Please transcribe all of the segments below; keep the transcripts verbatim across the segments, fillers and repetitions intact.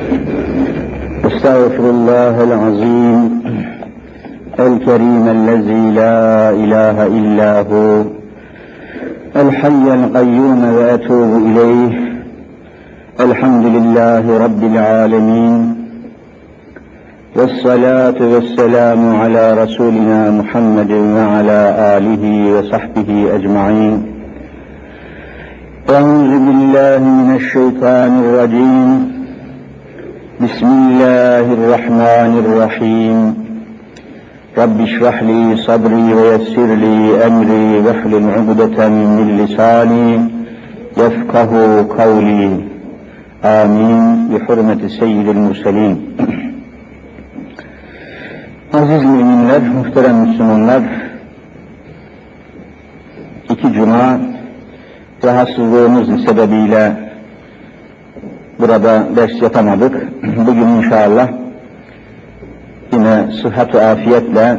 أستغفر الله العظيم الكريم الذي لا إله إلا هو الحي القيوم وأتوب إليه. الحمد لله رب العالمين والصلاة والسلام على رسولنا محمد وعلى آله وصحبه أجمعين. أعوذ بالله من الشيطان الرجيم. بسم الله الرحمن الرحيم. رب اشرح لي صدري ويسر لي أمري واحلل عقدة من لساني يفقه قولي. آمين بحرمة سيد المرسلين. Aziz müminler, muhterem Müslümanlar, iki cuma rahatsızlığımız sebebiyle burada ders yapamadık. Bugün inşallah yine sıhhat-ı afiyetle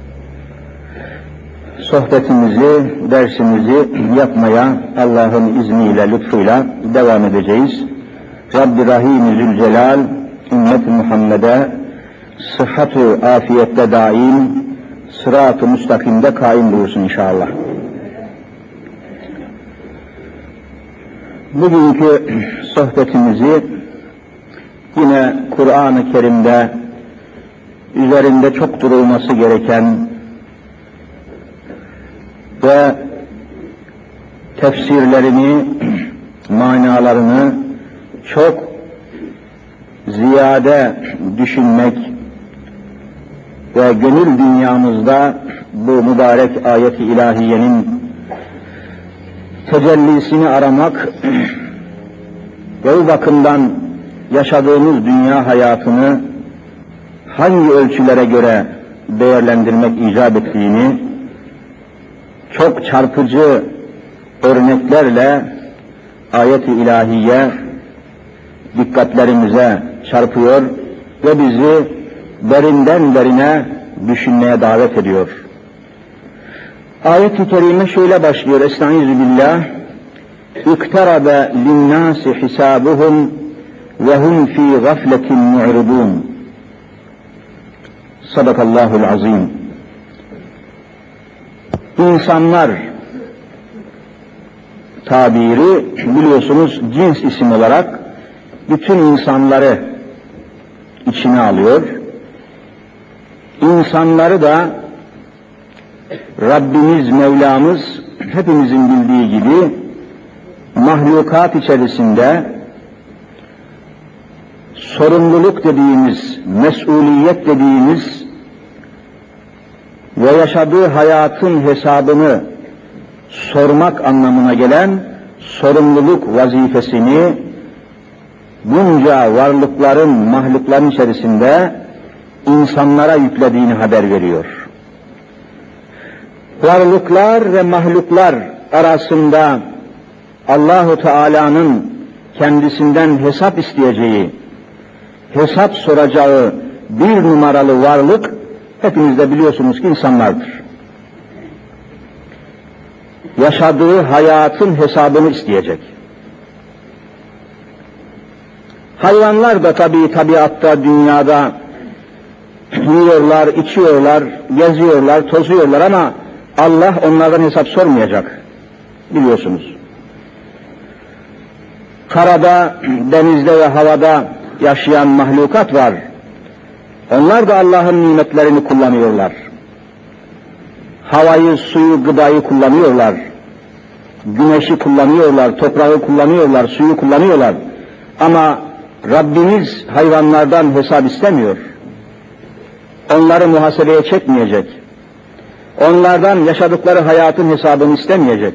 sohbetimizi, dersimizi yapmaya Allah'ın izniyle, lütfuyla devam edeceğiz. Rabbi Rahim-i Zülcelal, ümmet-i Muhammed'e sıhhat-ı afiyette daim, sırat-ı müstakimde kaim bulursun inşallah. Bugünkü sohbetimizi yine Kur'an-ı Kerim'de üzerinde çok durulması gereken ve tefsirlerini, manalarını çok ziyade düşünmek ve gönül dünyamızda bu mübarek ayet-i ilahiyenin tecellisini aramak ve bu bakımdan yaşadığımız dünya hayatını hangi ölçülere göre değerlendirmek icap ettiğini çok çarpıcı örneklerle ayet-i ilahiye dikkatlerimize çarpıyor ve bizi derinden derine düşünmeye davet ediyor. Ayet-i kerime şöyle başlıyor. Estaizu billah. İktarabe linnâsi hisâbuhum ve hum fî gafletin mu'ridûn. Sadakallahul azim. İnsanlar tabiri biliyorsunuz cins isim olarak bütün insanları içine alıyor. İnsanları da Rabbimiz, Mevlamız hepimizin bildiği gibi mahlukat içerisinde sorumluluk dediğimiz, mesuliyet dediğimiz ve yaşadığı hayatın hesabını sormak anlamına gelen sorumluluk vazifesini bunca varlıkların, mahlukların içerisinde insanlara yüklediğini haber veriyor. Varlıklar ve mahluklar arasında Allahu Teala'nın kendisinden hesap isteyeceği, hesap soracağı bir numaralı varlık hepiniz de biliyorsunuz ki insanlardır. Yaşadığı hayatın hesabını isteyecek. Hayvanlar da tabii tabiatta, dünyada yiyorlar, içiyorlar, geziyorlar, tozuyorlar ama Allah onlardan hesap sormayacak. Biliyorsunuz. Karada, denizde ve havada yaşayan mahlukat var. Onlar da Allah'ın nimetlerini kullanıyorlar. Havayı, suyu, gıdayı kullanıyorlar. Güneşi kullanıyorlar, toprağı kullanıyorlar, suyu kullanıyorlar. Ama Rabbimiz hayvanlardan hesap istemiyor. Onları muhasebeye çekmeyecek. Onlardan yaşadıkları hayatın hesabını istemeyecek.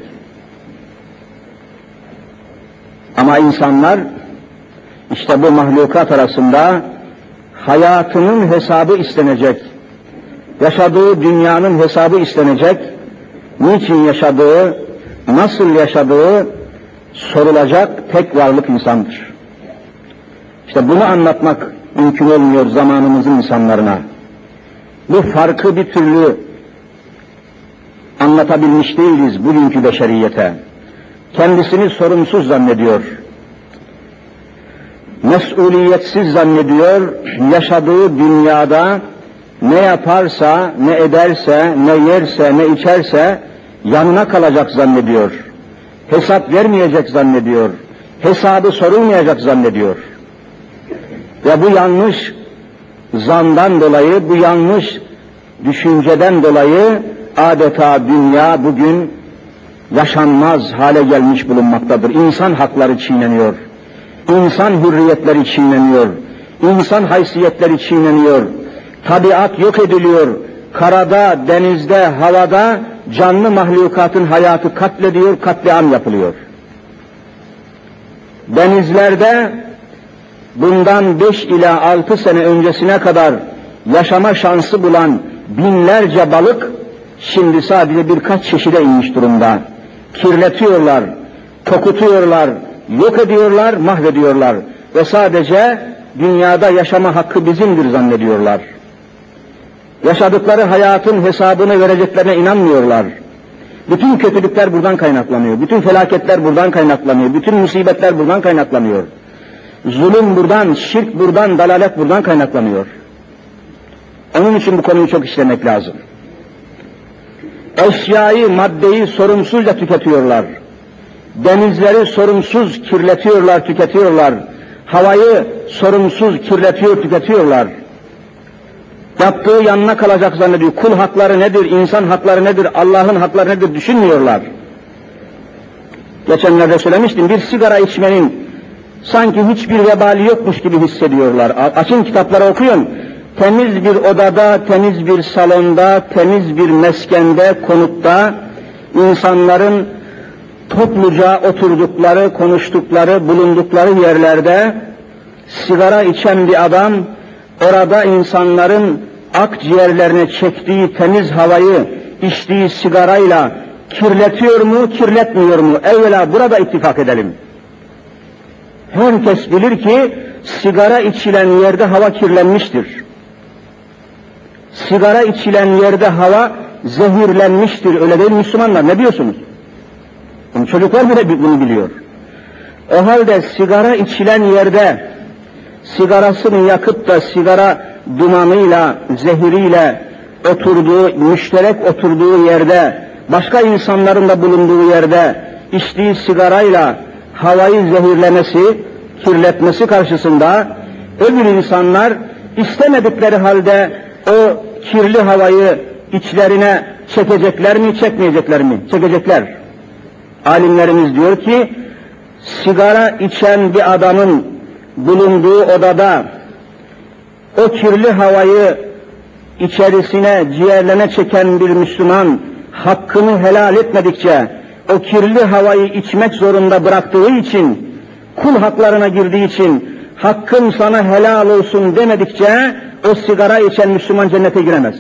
Ama insanlar işte bu mahlukat arasında hayatının hesabı istenecek. Yaşadığı dünyanın hesabı istenecek. Niçin yaşadığı, nasıl yaşadığı sorulacak tek varlık insandır. İşte bunu anlatmak mümkün olmuyor zamanımızın insanlarına. Bu farkı bir türlü anlatabilmiş değiliz bugünkü beşeriyete. Kendisini sorumsuz zannediyor. mesuliyetsiz zannediyor, yaşadığı dünyada ne yaparsa, ne ederse, ne yerse, ne içerse yanına kalacak zannediyor. Hesap vermeyecek zannediyor. Hesabı sorulmayacak zannediyor. Ve bu yanlış zandan dolayı, bu yanlış düşünceden dolayı adeta dünya bugün yaşanmaz hale gelmiş bulunmaktadır. İnsan hakları çiğneniyor. İnsan hürriyetleri çiğneniyor. İnsan haysiyetleri çiğneniyor. Tabiat yok ediliyor. Karada, denizde, havada canlı mahlukatın hayatı katlediyor, katliam yapılıyor. Denizlerde bundan beş ila altı sene öncesine kadar yaşama şansı bulan binlerce balık şimdi sadece birkaç çeşide inmiş durumda. Kirletiyorlar, kokutuyorlar, yok ediyorlar, mahvediyorlar ve sadece dünyada yaşama hakkı bizimdir zannediyorlar. Yaşadıkları hayatın hesabını vereceklerine inanmıyorlar. Bütün kötülükler buradan kaynaklanıyor, bütün felaketler buradan kaynaklanıyor, bütün musibetler buradan kaynaklanıyor. Zulüm buradan, şirk buradan, dalalet buradan kaynaklanıyor. Onun için bu konuyu çok işlemek lazım. Eşyayı, maddeyi sorumsuzca tüketiyorlar. Denizleri sorumsuz kirletiyorlar, tüketiyorlar. Havayı sorumsuz kirletiyor, tüketiyorlar. Yaptığı yanına kalacak zannediyor. Kul hakları nedir, insan hakları nedir, Allah'ın hakları nedir düşünmüyorlar. Geçenlerde söylemiştim, bir sigara içmenin sanki hiçbir vebali yokmuş gibi hissediyorlar. Açın kitapları okuyun. Temiz bir odada, temiz bir salonda, temiz bir meskende, konutta insanların topluca oturdukları, konuştukları, bulundukları yerlerde sigara içen bir adam orada insanların akciğerlerine çektiği temiz havayı içtiği sigarayla kirletiyor mu, kirletmiyor mu? Evvela burada ittifak edelim. Herkes bilir ki sigara içilen yerde hava kirlenmiştir. Sigara içilen yerde hava zehirlenmiştir. Öyle değil Müslümanlar, ne diyorsunuz? Yani çocuklar bile bunu biliyor. O halde sigara içilen yerde sigarasını yakıp da sigara dumanıyla, zehiriyle oturduğu, müşterek oturduğu yerde, başka insanların da bulunduğu yerde içtiği sigarayla havayı zehirlemesi, kirletmesi karşısında öbür insanlar istemedikleri halde o kirli havayı içlerine çekecekler mi, çekmeyecekler mi? Çekecekler. Alimlerimiz diyor ki, sigara içen bir adamın bulunduğu odada o kirli havayı içerisine, ciğerlerine çeken bir Müslüman hakkını helal etmedikçe, o kirli havayı içmek zorunda bıraktığı için, kul haklarına girdiği için, hakkın sana helal olsun demedikçe, o sigara içen Müslüman cennete giremez.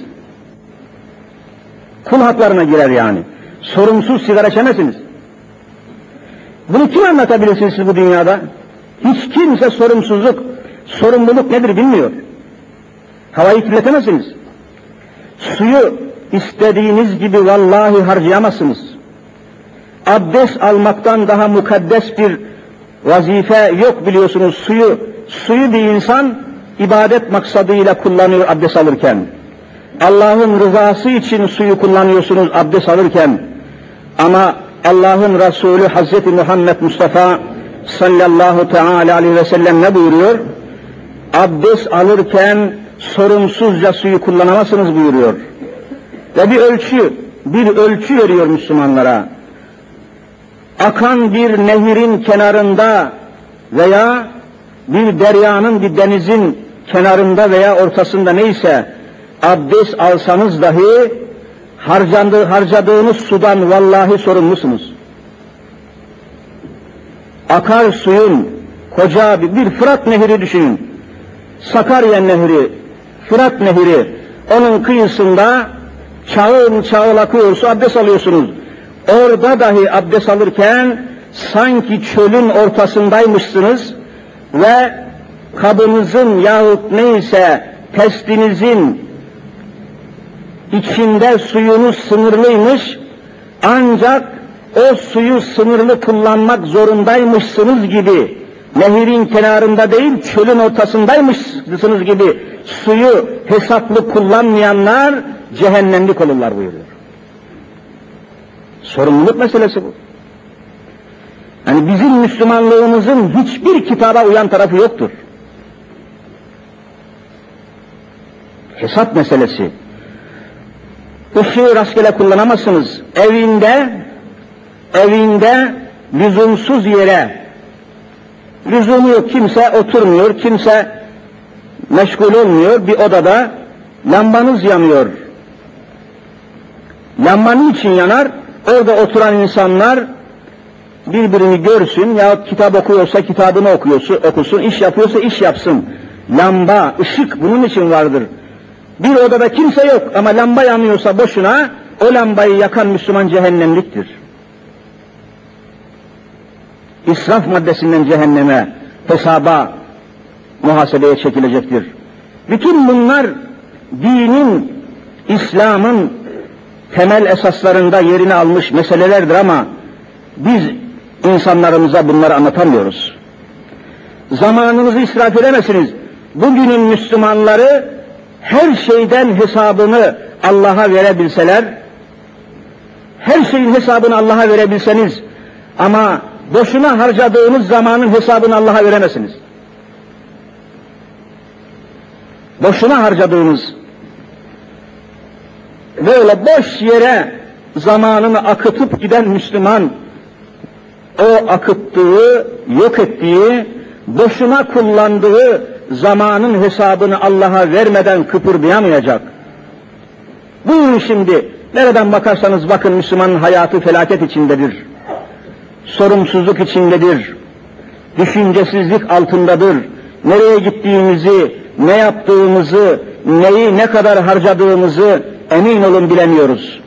Kul haklarına girer yani. Sorumsuz sigara içemezsiniz. Bunu kim anlatabilirsiniz siz bu dünyada? Hiç kimse sorumsuzluk, sorumluluk nedir bilmiyor. Havayı kirletemezsiniz. Suyu istediğiniz gibi vallahi harcayamazsınız. Abdest almaktan daha mukaddes bir vazife yok biliyorsunuz. Suyu, suyu bir insan ibadet maksadıyla kullanıyor abdest alırken. Allah'ın rızası için suyu kullanıyorsunuz abdest alırken. Ama Allah'ın Resulü Hazreti Muhammed Mustafa sallallahu teala aleyhi ve sellem ne buyuruyor? Abdest alırken sorumsuzca suyu kullanamazsınız buyuruyor. Ve bir ölçü, bir ölçü veriyor Müslümanlara. Akan bir nehirin kenarında veya bir deryanın, bir denizin kenarında veya ortasında neyse abdest alsanız dahi harcandığı, harcadığınız sudan vallahi sorumlusunuz. Akar suyun koca bir, bir Fırat Nehri düşünün. Sakarya Nehri, Fırat Nehri, onun kıyısında çağıl çağıl akıyor su, abdest alıyorsunuz. Orada dahi abdest alırken sanki çölün ortasındaymışsınız ve kabınızın yahut neyse testinizin içinde suyunuz sınırlıymış, ancak o suyu sınırlı kullanmak zorundaymışsınız gibi nehirin kenarında değil, çölün ortasındaymışsınız gibi suyu hesaplı kullanmayanlar cehennemlik olurlar buyuruyor. Sorumluluk meselesi bu. Yani bizim Müslümanlığımızın hiçbir kitaba uyan tarafı yoktur. Hesap meselesi. Işığı rastgele kullanamazsınız. Evinde, evinde lüzumsuz yere, lüzumu yok, kimse oturmuyor, kimse meşgul olmuyor, bir odada lambanız yanıyor. Lambanın için yanar, orada oturan insanlar birbirini görsün yahut kitap okuyorsa kitabını okuyorsa, okusun, iş yapıyorsa iş yapsın. Lamba, ışık bunun için vardır. Bir odada kimse yok ama lamba yanıyorsa boşuna, o lambayı yakan Müslüman cehennemliktir. İsraf maddesinden cehenneme, hesaba, muhasebeye çekilecektir. Bütün bunlar dinin, İslam'ın temel esaslarında yerini almış meselelerdir ama biz insanlarımıza bunları anlatamıyoruz. Zamanınızı israf edemezsiniz. Bugünün Müslümanları her şeyden hesabını Allah'a verebilseler, her şeyin hesabını Allah'a verebilseniz ama boşuna harcadığınız zamanın hesabını Allah'a veremezsiniz. Boşuna harcadığınız, böyle boş yere zamanını akıtıp giden Müslüman, o akıttığı, yok ettiği, boşuna kullandığı zamanın hesabını Allah'a vermeden kıpırdayamayacak. Buyurun şimdi, nereden bakarsanız bakın Müslümanın hayatı felaket içindedir. Sorumsuzluk içindedir. Düşüncesizlik altındadır. Nereye gittiğimizi, ne yaptığımızı, neyi ne kadar harcadığımızı emin olun bilemiyoruz.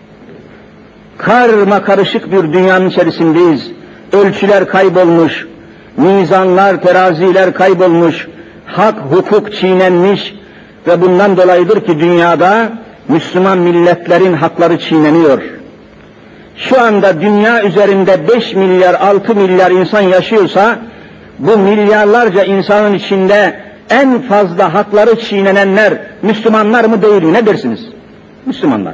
Karma karışık bir dünyanın içerisindeyiz. Ölçüler kaybolmuş, mizanlar, teraziler kaybolmuş, hak, hukuk çiğnenmiş ve bundan dolayıdır ki dünyada Müslüman milletlerin hakları çiğneniyor. Şu anda dünya üzerinde beş milyar, altı milyar insan yaşıyorsa, bu milyarlarca insanın içinde en fazla hakları çiğnenenler Müslümanlar mı değil mi? Ne dersiniz? Müslümanlar.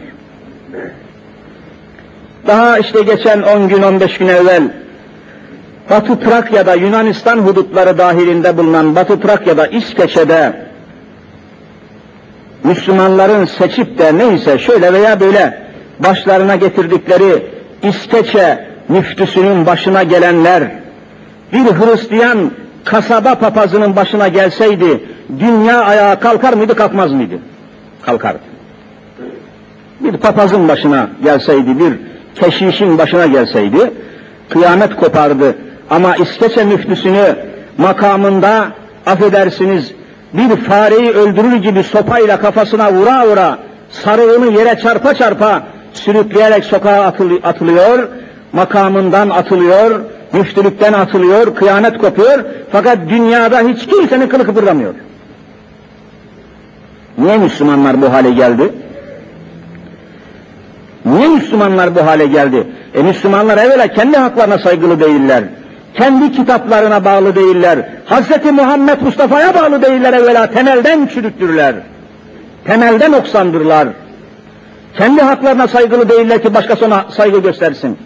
Daha işte geçen on gün, on beş gün evvel Batı Trakya'da, Yunanistan hudutları dahilinde bulunan Batı Trakya'da, İskeçe'de Müslümanların seçip de neyse şöyle veya böyle başlarına getirdikleri İskeçe müftüsünün başına gelenler, bir Hristiyan kasaba papazının başına gelseydi dünya ayağa kalkar mıydı, kalkmaz mıydı? Kalkardı. Bir papazın başına gelseydi, bir keşişin başına gelseydi kıyamet kopardı. Ama İskeçe müftüsünü makamında, affedersiniz, bir fareyi öldürür gibi sopayla kafasına vura vura, sarığını yere çarpa çarpa sürükleyerek sokağa atılıyor, makamından atılıyor, müftülükten atılıyor, kıyamet kopuyor, fakat dünyada hiç kimsenin kılı kıpırdamıyor. Niye Müslümanlar bu hale geldi? Niye Müslümanlar bu hale geldi? E Müslümanlar evvela kendi haklarına saygılı değiller, kendi kitaplarına bağlı değiller, Hazreti Muhammed Mustafa'ya bağlı değiller, evvela temelden çürüktürler, temelden noksandırlar. Kendi haklarına saygılı değiller ki başkasına saygı göstersin.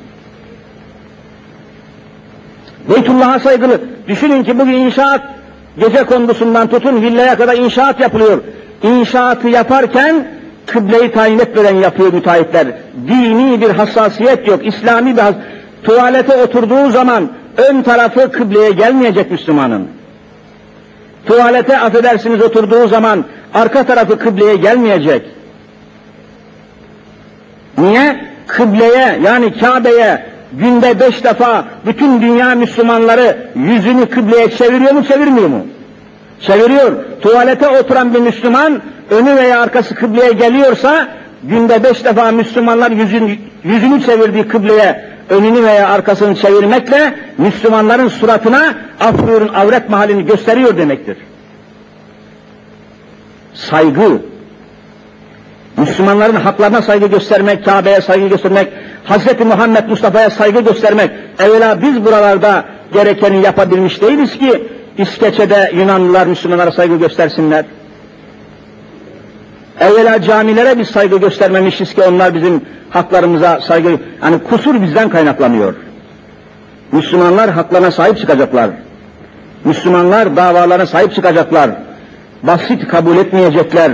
Beytullah'a saygılı. Düşünün ki bugün inşaat, gece kondusundan tutun villaya kadar inşaat yapılıyor. İnşaatı yaparken kıbleyi tayin etmeden yapıyor müteahhitler. Dini bir hassasiyet yok, İslami bir hassasiyet. Tuvalete oturduğu zaman ön tarafı kıbleye gelmeyecek Müslümanın. Tuvalete affedersiniz oturduğu zaman arka tarafı kıbleye gelmeyecek. Niye? Kıbleye, yani Kabe'ye günde beş defa bütün dünya Müslümanları yüzünü kıbleye çeviriyor mu, çevirmiyor mu? Çeviriyor. Tuvalete oturan bir Müslüman önü veya arkası kıbleye geliyorsa günde beş defa Müslümanlar yüzünü, yüzünü çevirdiği kıbleye önünü veya arkasını çevirmekle Müslümanların suratına afrurun avret mahallini gösteriyor demektir. Saygı, Müslümanların haklarına saygı göstermek, Kabe'ye saygı göstermek, Hazreti Muhammed Mustafa'ya saygı göstermek. Evvela biz buralarda gerekeni yapabilmiş değiliz ki İskeçe'de Yunanlılar Müslümanlara saygı göstersinler. Evvela camilere biz saygı göstermemişiz ki onlar bizim haklarımıza saygı... Yani kusur bizden kaynaklanıyor. Müslümanlar haklarına sahip çıkacaklar. Müslümanlar davalarına sahip çıkacaklar. Basit kabul etmeyecekler.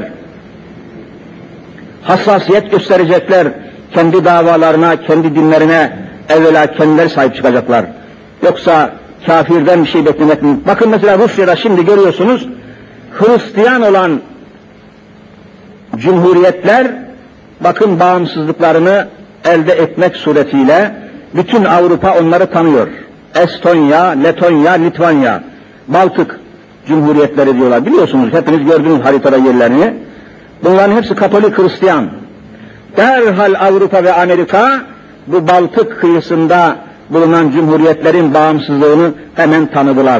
Hassasiyet gösterecekler. Kendi davalarına, kendi dinlerine evvela kendileri sahip çıkacaklar. Yoksa kafirden bir şey beklemek mi? Bakın mesela Rusya'da şimdi görüyorsunuz, Hristiyan olan cumhuriyetler, bakın bağımsızlıklarını elde etmek suretiyle bütün Avrupa onları tanıyor. Estonya, Letonya, Litvanya, Baltık cumhuriyetleri diyorlar. Biliyorsunuz, hepiniz gördünüz haritada yerlerini. Bunların hepsi Katolik Hristiyan. Derhal Avrupa ve Amerika bu Baltık kıyısında bulunan cumhuriyetlerin bağımsızlığını hemen tanıdılar.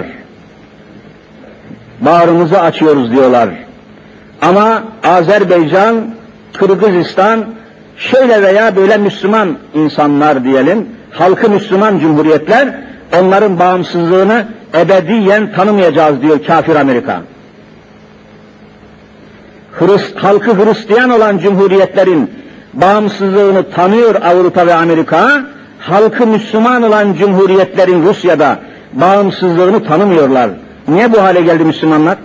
Bağrımızı açıyoruz diyorlar. Ama Azerbaycan, Kırgızistan, şöyle veya böyle Müslüman insanlar diyelim, halkı Müslüman cumhuriyetler, onların bağımsızlığını ebediyen tanımayacağız diyor kafir Amerika. Hrist, halkı Hristiyan olan cumhuriyetlerin bağımsızlığını tanıyor Avrupa ve Amerika, halkı Müslüman olan cumhuriyetlerin Rusya'da bağımsızlığını tanımıyorlar. Niye bu hale geldi Müslümanlar?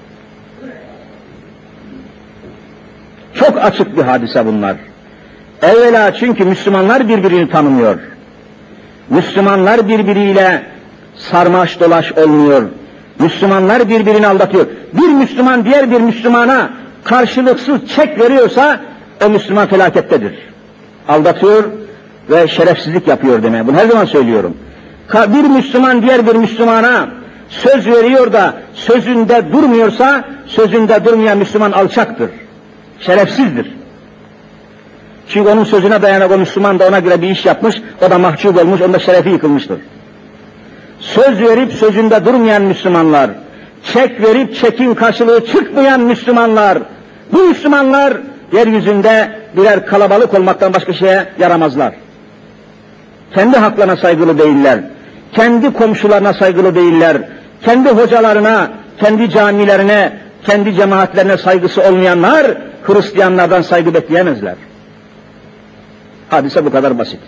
Çok açık bir hadise bunlar. Evvela çünkü Müslümanlar birbirini tanımıyor. Müslümanlar birbiriyle sarmaş dolaş olmuyor. Müslümanlar birbirini aldatıyor. Bir Müslüman diğer bir Müslümana karşılıksız çek veriyorsa o Müslüman felakettedir. Aldatıyor ve şerefsizlik yapıyor demeye. Bunu her zaman söylüyorum. Bir Müslüman diğer bir Müslümana söz veriyor da sözünde durmuyorsa sözünde durmayan Müslüman alçaktır. Şerefsizdir. Çünkü onun sözüne dayanak o Müslüman da ona göre bir iş yapmış, o da mahcup olmuş, onda şerefi yıkılmıştır. Söz verip sözünde durmayan Müslümanlar, çek verip çekin karşılığı çıkmayan Müslümanlar, bu Müslümanlar yeryüzünde birer kalabalık olmaktan başka şeye yaramazlar. Kendi haklarına saygılı değiller, kendi komşularına saygılı değiller, kendi hocalarına, kendi camilerine, kendi cemaatlerine saygısı olmayanlar, Hristiyanlardan saygı bekleyemezler. Hadise bu kadar basit.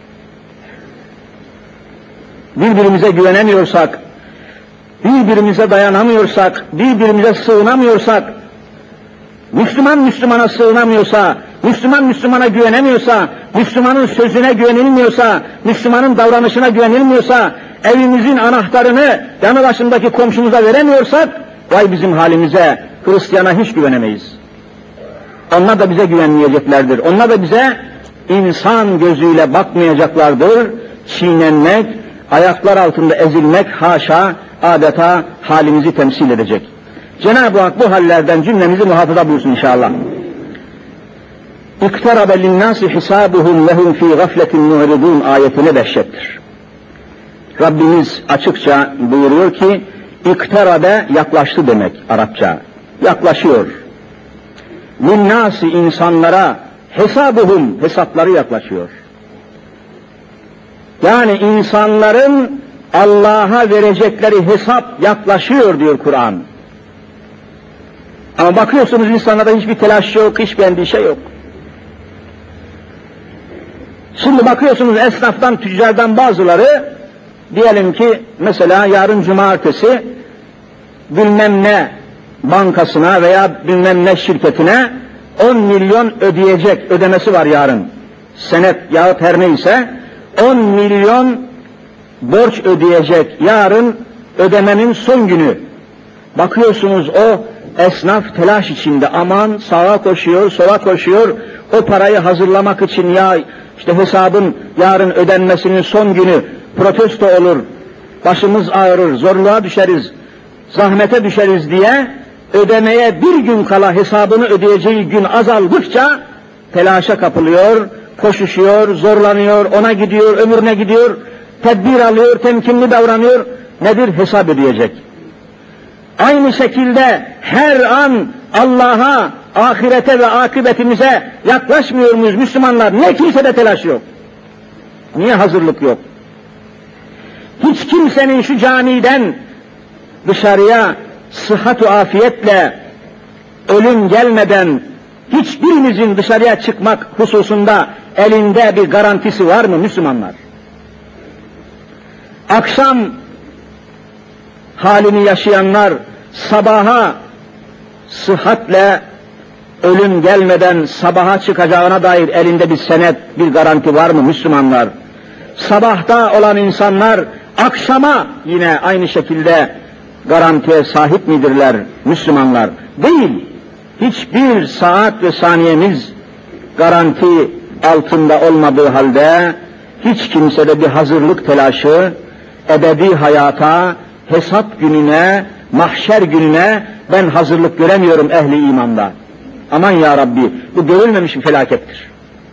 Birbirimize güvenemiyorsak, birbirimize dayanamıyorsak, birbirimize sığınamıyorsak, Müslüman Müslümana sığınamıyorsa, Müslüman Müslümana güvenemiyorsa, Müslümanın sözüne güvenilmiyorsa, Müslümanın davranışına güvenilmiyorsa, evimizin anahtarını yanı başındaki komşumuza veremiyorsak, vay bizim halimize, Hristiyana hiç güvenemeyiz. Onlar da bize güvenmeyeceklerdir. Onlar da bize insan gözüyle bakmayacaklardır. Çiğnenmek, ayaklar altında ezilmek haşa, adeta halimizi temsil edecek. Cenab-ı Hak bu hallerden cümlemizi muhafaza buyursun inşallah. İktarabe linnâsi hisâbuhum lehum fî gafletin mu'ridûn ayetine dehşettir. Rabbimiz açıkça buyuruyor ki, iktarabe yaklaştı demek Arapça. Yaklaşıyor. Linnâsi insanlara hesabuhum hesapları yaklaşıyor. Yani insanların Allah'a verecekleri hesap yaklaşıyor diyor Kur'an. Ama bakıyorsunuz insanlarda hiçbir telaş yok, hiçbir endişe yok. Şimdi bakıyorsunuz esnaftan, tüccardan bazıları, diyelim ki mesela yarın cumartesi bilmem ne bankasına veya bilmem ne şirketine on milyon ödeyecek, ödemesi var yarın. Senet yahut her neyse on milyon borç ödeyecek yarın, ödemenin son günü. Bakıyorsunuz o esnaf telaş içinde, aman sağa koşuyor, sola koşuyor, o parayı hazırlamak için ya işte hesabın yarın ödenmesinin son günü protesto olur, başımız ağrır, zorluğa düşeriz, zahmete düşeriz diye ödemeye bir gün kala hesabını ödeyeceği gün azaldıkça telaşa kapılıyor, koşuşuyor, zorlanıyor, ona gidiyor, ömrüne gidiyor, tedbir alıyor, temkinli davranıyor. Nedir? Hesap ödeyecek. Aynı şekilde her an Allah'a, ahirete ve akıbetimize yaklaşmıyor muyuz Müslümanlar? Ne kimsede telaş yok. Niye hazırlık yok? Hiç kimsenin şu camiden dışarıya sıhhat-ı afiyetle ölüm gelmeden hiçbirimizin dışarıya çıkmak hususunda elinde bir garantisi var mı Müslümanlar? Akşam halini yaşayanlar sabaha sıhhatle ölüm gelmeden sabaha çıkacağına dair elinde bir senet, bir garanti var mı Müslümanlar? Sabahta olan insanlar akşama yine aynı şekilde garantiye sahip midirler Müslümanlar? Değil. Hiçbir saat ve saniyemiz garanti altında olmadığı halde hiç kimsede bir hazırlık telaşı, ebedi hayata, hesap gününe, mahşer gününe ben hazırlık göremiyorum ehli imanda. Aman ya Rabbi, bu görülmemiş bir felakettir.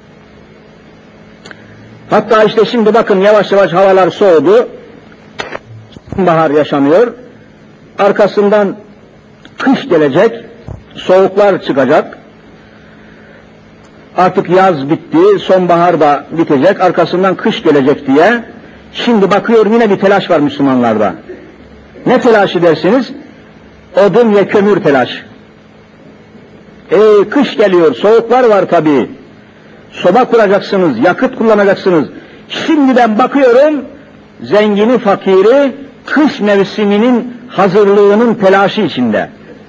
Hatta işte şimdi bakın yavaş yavaş havalar soğudu, bahar yaşanıyor, arkasından kış gelecek, soğuklar çıkacak, artık yaz bitti, sonbahar da bitecek, arkasından kış gelecek diye, şimdi bakıyorum yine bir telaş var Müslümanlarda. Ne telaşı dersiniz? Odun ve kömür telaşı. Ey kış geliyor, soğuklar var tabii. Soba kuracaksınız, yakıt kullanacaksınız. Şimdiden bakıyorum, zengini fakiri kış mevsiminin hazırlığının telaşı içinde.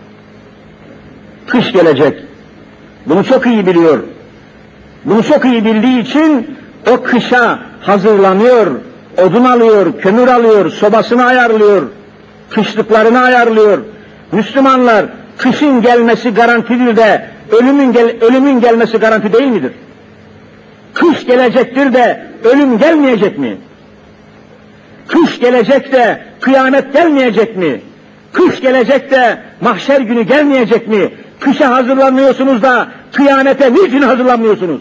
Kış gelecek. Bunu çok iyi biliyor. Bunu çok iyi bildiği için o kışa hazırlanıyor, odun alıyor, kömür alıyor, sobasını ayarlıyor, kışlıklarını ayarlıyor. Müslümanlar, kışın gelmesi garantidir de ölümün, gel ölümün gelmesi garanti değil midir? Kış gelecektir de ölüm gelmeyecek mi? Kış gelecek de kıyamet gelmeyecek mi? Kış gelecek de mahşer günü gelmeyecek mi? Kışa hazırlanmıyorsunuz da kıyamete niçin hazırlanmıyorsunuz?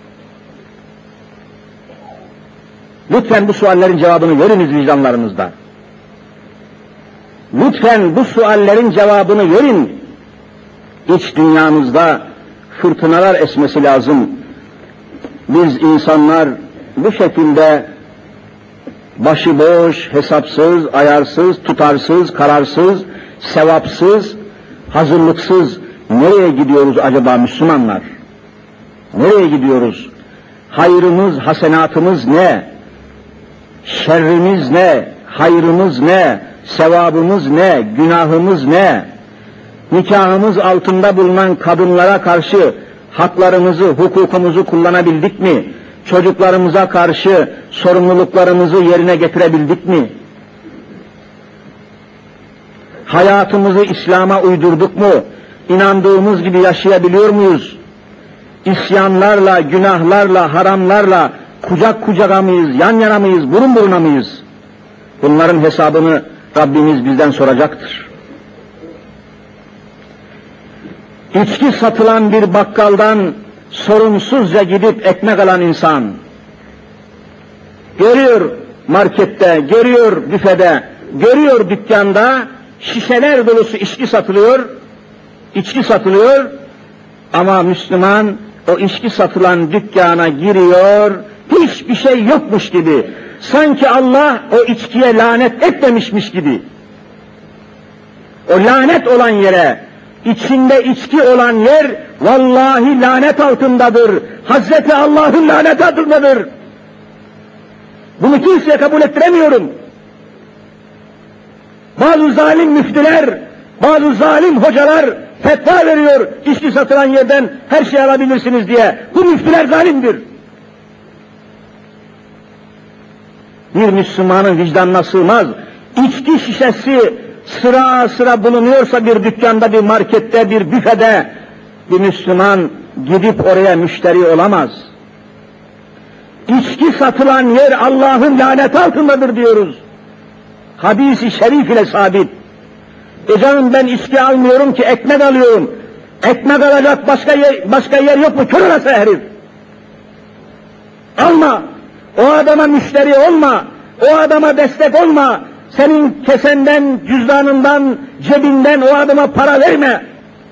Lütfen bu suallerin cevabını veriniz vicdanlarınızda. Lütfen bu suallerin cevabını verin. İç dünyamızda fırtınalar esmesi lazım. Biz insanlar bu şekilde başıboş, hesapsız, ayarsız, tutarsız, kararsız, sevapsız, hazırlıksız nereye gidiyoruz acaba Müslümanlar? Nereye gidiyoruz? Hayrımız, hasenatımız ne? Şerrimiz ne? Hayrımız ne? Sevabımız ne? Günahımız ne? Nikahımız altında bulunan kadınlara karşı haklarımızı, hukukumuzu kullanabildik mi? Çocuklarımıza karşı sorumluluklarımızı yerine getirebildik mi? Hayatımızı İslam'a uydurduk mu? İnandığımız gibi yaşayabiliyor muyuz? İsyanlarla, günahlarla, haramlarla kucak kucağa mıyız, yan yana mıyız, burun buruna mıyız? Bunların hesabını Rabbimiz bizden soracaktır. İçki satılan bir bakkaldan sorumsuzca gidip ekmek alan insan, görüyor markette, görüyor büfede, görüyor dükkanda şişeler dolusu içki satılıyor, içki satılıyor ama Müslüman o içki satılan dükkana giriyor, hiçbir şey yokmuş gibi, sanki Allah o içkiye lanet etmemişmiş gibi. O lanet olan yere, İçinde içki olan yer vallahi lanet altındadır. Hazreti Allah'ın lanet altındadır. Bunu kimseye kabul ettiremiyorum. Bazı zalim müftüler, bazı zalim hocalar fetva veriyor, içki satılan yerden her şeyi alabilirsiniz diye. Bu müftüler zalimdir. Bir Müslümanın vicdanına sığmaz. İçki şişesi sıra sıra bulunuyorsa bir dükkanda, bir markette, bir büfede, bir Müslüman gidip oraya müşteri olamaz. İçki satılan yer Allah'ın laneti altındadır diyoruz. Hadis-i şerif ile sabit. E canım ben içki almıyorum ki, ekmek alıyorum. Ekmek alacak başka yer, başka yer yok mu? Kör olası herif. Alma. O adama müşteri olma. O adama destek olma. Senin kesenden, cüzdanından, cebinden o adama para verme.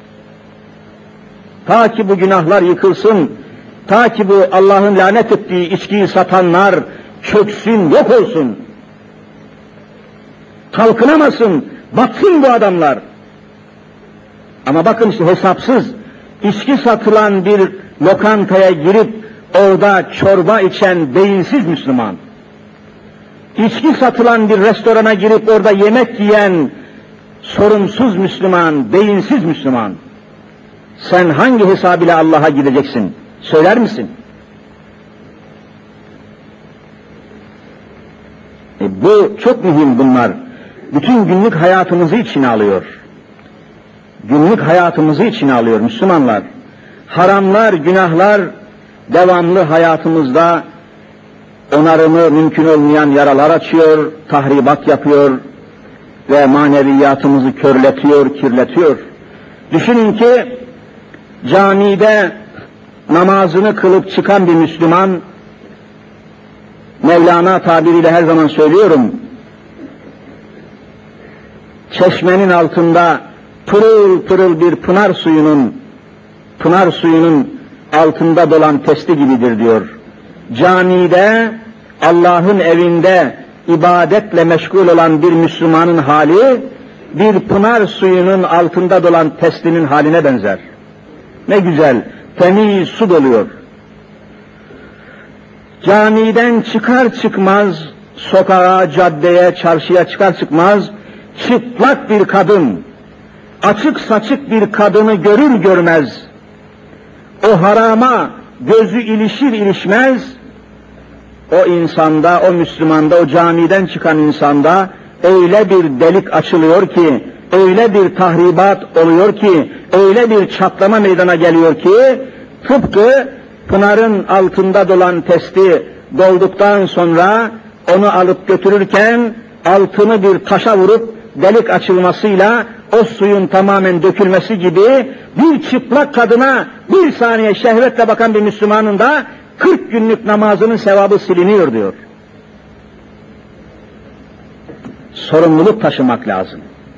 Ta ki bu günahlar yıkılsın, ta ki bu Allah'ın lanet ettiği içkiyi satanlar çöksün, yok olsun. kalkınamasın, batsın bu adamlar. Ama bakın işte hesapsız, içki satılan bir lokantaya girip orada çorba içen beyinsiz Müslüman, içki satılan bir restorana girip orada yemek yiyen sorumsuz Müslüman, beyinsiz Müslüman, sen hangi hesab ile Allah'a gideceksin? Söyler misin? E bu çok mühim bunlar. Bütün günlük hayatımızı içine alıyor. Günlük hayatımızı içine alıyor Müslümanlar. Haramlar, günahlar devamlı hayatımızda onarımı mümkün olmayan yaralar açıyor, tahribat yapıyor ve maneviyatımızı körletiyor, kirletiyor. Düşünün ki camide namazını kılıp çıkan bir Müslüman, Mevlana tabiriyle her zaman söylüyorum, çeşmenin altında pırıl pırıl bir pınar suyunun, pınar suyunun altında dolan testi gibidir diyor. Camide, Allah'ın evinde ibadetle meşgul olan bir Müslümanın hali, bir pınar suyunun altında dolan testinin haline benzer. Ne güzel, temiz su doluyor. Camiden çıkar çıkmaz, sokağa, caddeye, çarşıya çıkar çıkmaz, çıplak bir kadın, açık saçık bir kadını görür görmez, o harama gözü ilişir ilişmez, o insanda, o Müslümanda, o camiden çıkan insanda öyle bir delik açılıyor ki, öyle bir tahribat oluyor ki, öyle bir çatlama meydana geliyor ki, tıpkı pınarın altında dolan testi dolduktan sonra onu alıp götürürken altını bir taşa vurup delik açılmasıyla o suyun tamamen dökülmesi gibi bir çıplak kadına bir saniye şehvetle bakan bir Müslümanın da kırk günlük namazının sevabı siliniyor diyor. Sorumluluk taşımak lazım.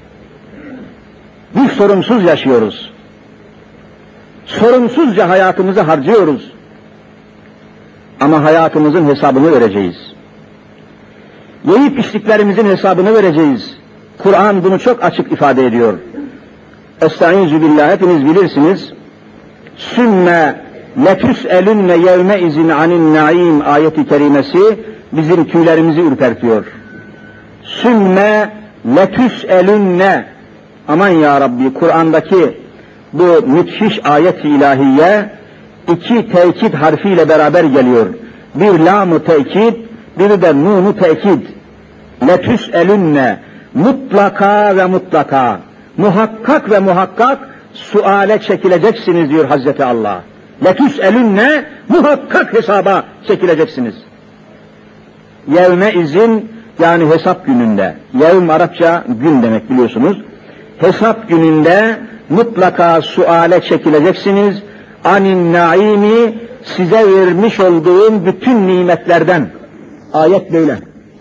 Biz sorumsuz yaşıyoruz. Sorumsuzca hayatımızı harcıyoruz. Ama hayatımızın hesabını vereceğiz. Yiyip içtiklerimizin hesabını vereceğiz. Kur'an bunu çok açık ifade ediyor. Estaizu billah, hepiniz bilirsiniz. Sümme letüs'elünne yevme izin anin naim ayeti kerimesi bizim tüylerimizi ürpertiyor. Sümme letüs'elünne, aman ya Rabbi, Kur'an'daki bu müthiş ayet-i ilahiye iki tekit harfiyle beraber geliyor. Bir lam-ı tekit, biri de nun-u tekit. Letüs'elünne, mutlaka ve mutlaka, muhakkak ve muhakkak suale çekileceksiniz diyor Hazreti Allah. Letüs'elünne, muhakkak hesaba çekileceksiniz. Yevme izin, yani hesap gününde. Yevm Arapça gün demek biliyorsunuz. Hesap gününde mutlaka suale çekileceksiniz. Anin naimi, size vermiş olduğum bütün nimetlerden. Ayet böyle.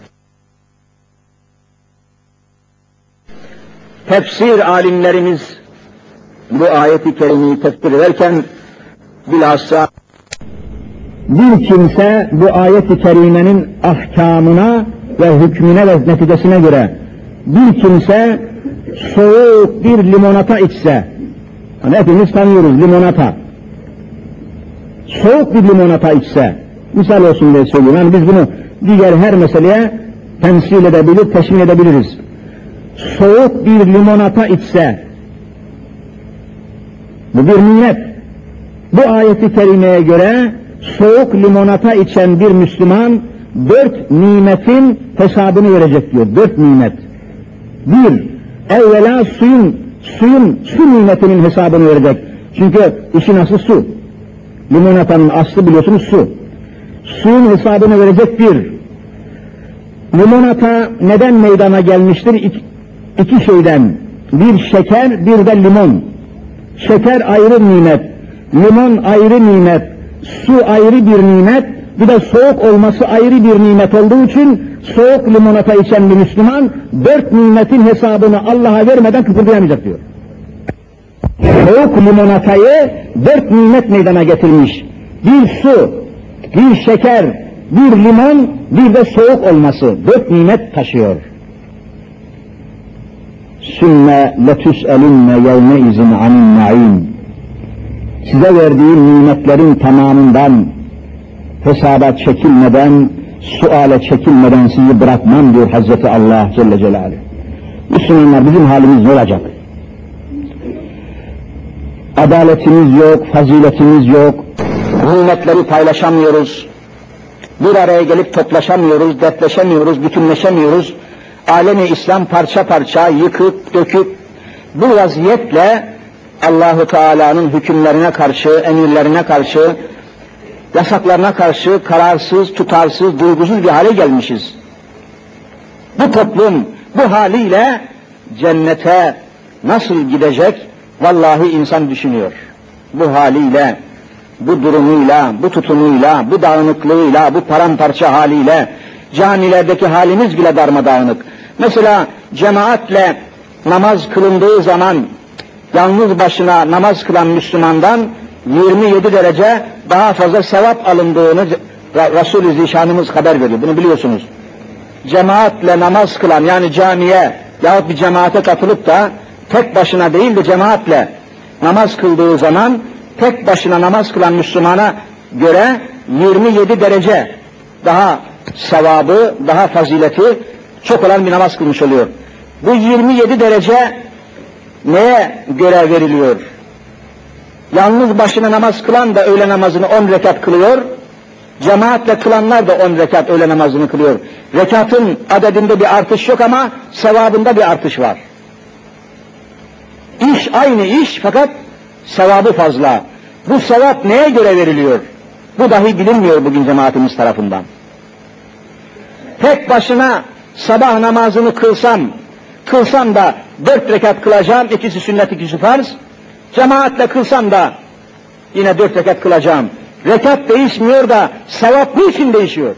Tefsir alimlerimiz bu ayeti kerimeyi tefsir ederken bilhassa bir kimse bu ayeti kerimenin ahkamına ve hükmüne ve neticesine göre bir kimse soğuk bir limonata içse, hani hepimiz tanıyoruz limonata, soğuk bir limonata içse, misal olsun diye söylüyorum, yani biz bunu diğer her meseleye temsil edebilir, teşmil edebiliriz. Soğuk bir limonata içse, bu bir nimet. Bu ayeti kerimeye göre soğuk limonata içen bir Müslüman dört nimetin hesabını verecek diyor. Dört nimet. Bir, evvela suyun, suyun, su nimetinin hesabını verecek. Çünkü işin aslı su. Limonatanın aslı biliyorsunuz su. Suyun hesabını verecek bir. Limonata neden meydana gelmiştir? İki, iki şeyden. Bir şeker, bir de limon. Şeker ayrı nimet, limon ayrı nimet, su ayrı bir nimet, bir de soğuk olması ayrı bir nimet olduğu için soğuk limonata içen bir Müslüman dört nimetin hesabını Allah'a vermeden kıpırdayamayacak diyor. Soğuk limonatayı dört nimet meydana getirmiş. Bir su, bir şeker, bir limon, bir de soğuk olması dört nimet taşıyor. sümme letüs'elünne yevme izin anin naim. Size verdiğim nimetlerin tamamından hesaba çekilmeden, suale çekilmeden sizi bırakmam diyor Hazreti Allah Celle Celaluhu. Müslümanlar, bizim halimiz ne olacak? Adaletimiz yok, faziletimiz yok, nimetleri paylaşamıyoruz, bir araya gelip toplaşamıyoruz, dertleşemiyoruz, bütünleşemiyoruz. Alemi İslam parça parça, yıkıp, döküp, bu vaziyetle Allah-u Teala'nın hükümlerine karşı, emirlerine karşı, yasaklarına karşı kararsız, tutarsız, duygusuz bir hale gelmişiz. Bu toplum bu haliyle cennete nasıl gidecek? Vallahi insan düşünüyor. Bu haliyle, bu durumuyla, bu tutumuyla, bu dağınıklığıyla, bu paramparça haliyle, camilerdeki halimiz bile darmadağınık. Mesela cemaatle namaz kılındığı zaman, yalnız başına namaz kılan Müslümandan yirmi yedi derece daha fazla sevap alındığını Resul-i Zişanımız haber veriyor. Bunu biliyorsunuz. Cemaatle namaz kılan, yani camiye yahut bir cemaate katılıp da tek başına değil de cemaatle namaz kıldığı zaman tek başına namaz kılan Müslümana göre yirmi yedi derece daha sevabı, daha fazileti çok olan bir namaz kılmış oluyor. Bu yirmi yedi derece neye göre veriliyor? Yalnız başına namaz kılan da öğle namazını on rekat kılıyor, cemaatle kılanlar da on rekat öğle namazını kılıyor. Rekatın adedinde bir artış yok ama sevabında bir artış var. İş aynı iş fakat sevabı fazla. Bu sevap neye göre veriliyor? Bu dahi bilinmiyor bugün cemaatimiz tarafından. Tek başına sabah namazını kılsam, kılsam da dört rekat kılacağım, ikisi sünnet, ikisi farz. Cemaatle kılsam da yine dört rekat kılacağım. Rekat değişmiyor da sevap niçin değişiyor?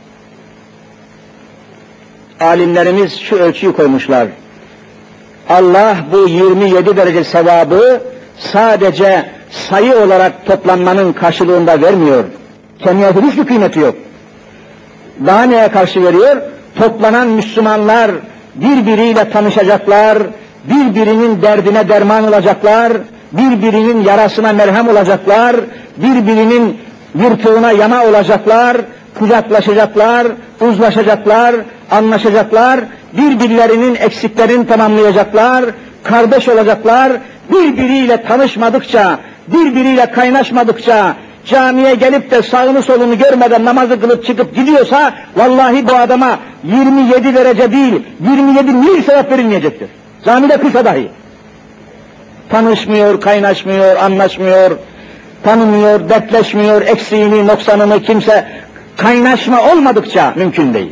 Alimlerimiz şu ölçüyü koymuşlar. Allah bu yirmi yedi derece sevabı sadece sayı olarak toplanmanın karşılığında vermiyor. Kendine hiçbir kıymeti yok. Daha neye karşı veriyor? Toplanan Müslümanlar birbiriyle tanışacaklar, birbirinin derdine derman olacaklar, birbirinin yarasına merhem olacaklar, birbirinin yırtığına yama olacaklar, kucaklaşacaklar, uzlaşacaklar, anlaşacaklar, birbirlerinin eksiklerini tamamlayacaklar, kardeş olacaklar, birbiriyle tanışmadıkça, birbiriyle kaynaşmadıkça, camiye gelip de sağını solunu görmeden namazı kılıp çıkıp gidiyorsa, vallahi bu adama yirmi yedi derece değil, yirmi yedi mil sevap verilmeyecektir. Camide kılsa dahi. Tanışmıyor, kaynaşmıyor, anlaşmıyor, tanımıyor, dertleşmiyor, eksiğini, noksanını kimse kaynaşma olmadıkça mümkün değil.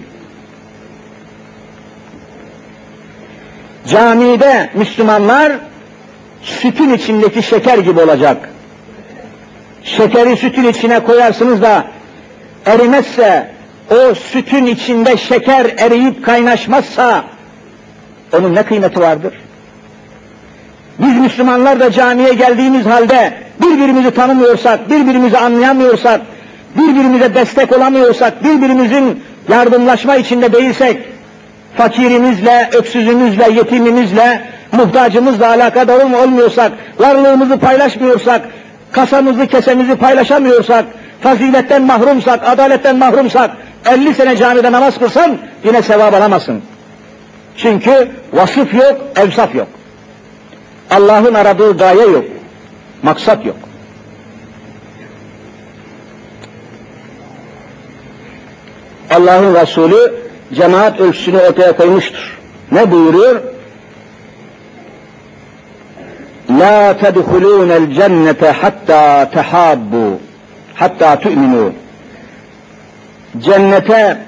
Camide Müslümanlar sütün içindeki şeker gibi olacak. Şekeri sütün içine koyarsınız da erimezse, o sütün içinde şeker eriyip kaynaşmazsa onun ne kıymeti vardır? Biz Müslümanlar da camiye geldiğimiz halde birbirimizi tanımıyorsak, birbirimizi anlayamıyorsak, birbirimize destek olamıyorsak, birbirimizin yardımlaşma içinde değilsek, fakirimizle, öksüzümüzle, yetimimizle, muhtacımızla alakadar olmuyorsak, varlığımızı paylaşmıyorsak, kasamızı, kesemizi paylaşamıyorsak, faziletten mahrumsak, adaletten mahrumsak, elli sene camide namaz kılsan yine sevap alamazsın. Çünkü vasıf yok, evsaf yok. Allah'ın aradığı gaye yok, maksat yok. Allah'ın Resulü cemaat ölçüsünü ortaya koymuştur. Ne buyuruyor? La tedhulûnel cennete hatta tehabbu, hatta tu'minû. Cennete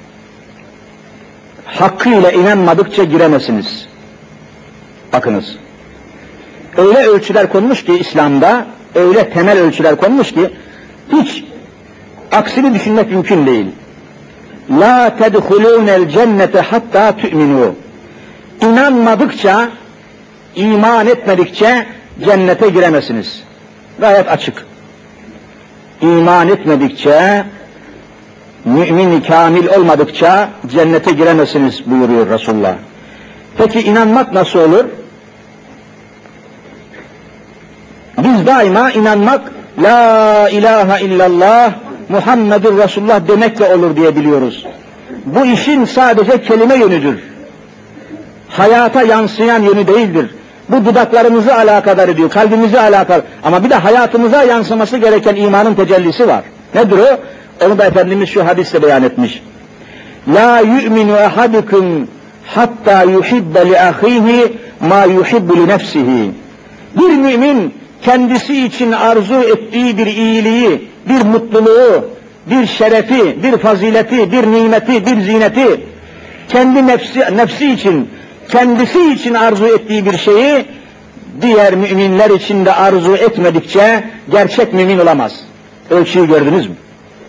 hakkıyla inanmadıkça giremezsiniz. Bakınız. Öyle ölçüler konmuş ki İslam'da, öyle temel ölçüler konmuş ki hiç aksini düşünmek mümkün değil. La tedhulûnel cennete hatta tu'minû. İnanmadıkça, iman etmedikçe cennete giremezsiniz. Gayet açık. İman etmedikçe, mümin-i kamil olmadıkça cennete giremezsiniz buyuruyor Resulullah. Peki inanmak nasıl olur? Biz daima inanmak La ilahe illallah Muhammedur Resulullah demekle olur diye biliyoruz. Bu işin sadece kelime yönüdür. Hayata yansıyan yönü değildir. Bu dudaklarımızı alakadar ediyor, kalbimizi alakadar. Ama bir de hayatımıza yansıması gereken imanın tecellisi var. Nedir o? Onu da Efendimiz şu hadiste beyan etmiş. La yu'minu ahadukum hatta yuhibbe li ahihi ma yuhibbu li nefsihi. Bir mümin kendisi için arzu ettiği bir iyiliği, bir mutluluğu, bir şerefi, bir fazileti, bir nimeti, bir zineti kendi nefsi, nefsi için, kendisi için arzu ettiği bir şeyi diğer müminler için de arzu etmedikçe gerçek mümin olamaz. Ölçüyü gördünüz mü?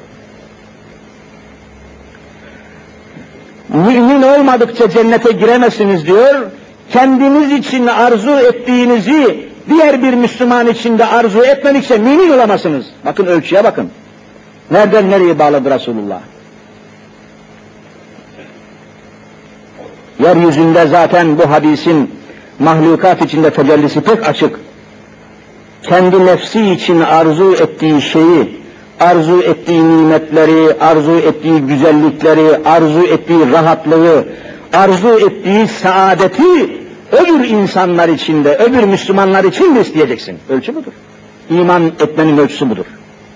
Mümin olmadıkça cennete giremezsiniz diyor. Kendiniz için arzu ettiğinizi diğer bir Müslüman için de arzu etmedikçe mümin olamazsınız. Bakın ölçüye bakın. Nereden nereye bağladı Resulullah? Yeryüzünde zaten bu hadisin mahlukat içinde tecellisi pek açık. Kendi nefsi için arzu ettiği şeyi, arzu ettiği nimetleri, arzu ettiği güzellikleri, arzu ettiği rahatlığı, arzu ettiği saadeti öbür insanlar için de, öbür Müslümanlar için de isteyeceksin. Ölçü budur. İman etmenin ölçüsü budur.